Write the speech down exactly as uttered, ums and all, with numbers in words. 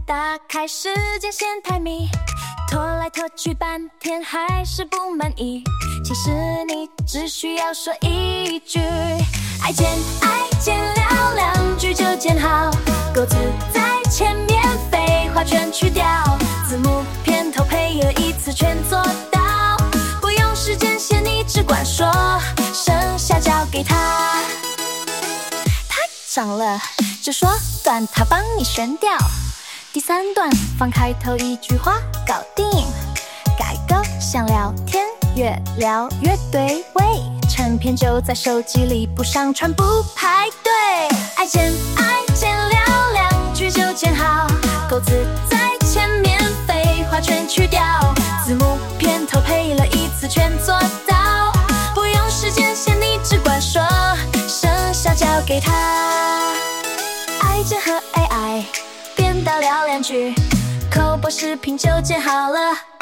打开时间线太密，拖来拖去半天还是不满意。其实你只需要说一句爱剪爱剪，聊两句就剪好，钩子在前面，废话全去掉，字幕片头配乐一次全做到，不用时间线你只管说，剩下交给他。太长了就说短，他帮你选掉。第三段放开头一句话搞定，改个想聊天越聊越对味，成片就在手机里，不上传不排队。爱剪爱剪，聊两句就剪好，钩子在前面，废话全去掉，字幕片头配了一次全做到，不用时间线你只管说，剩下交给他。爱剪和 A I 变到聊两句，口播视频就剪好了。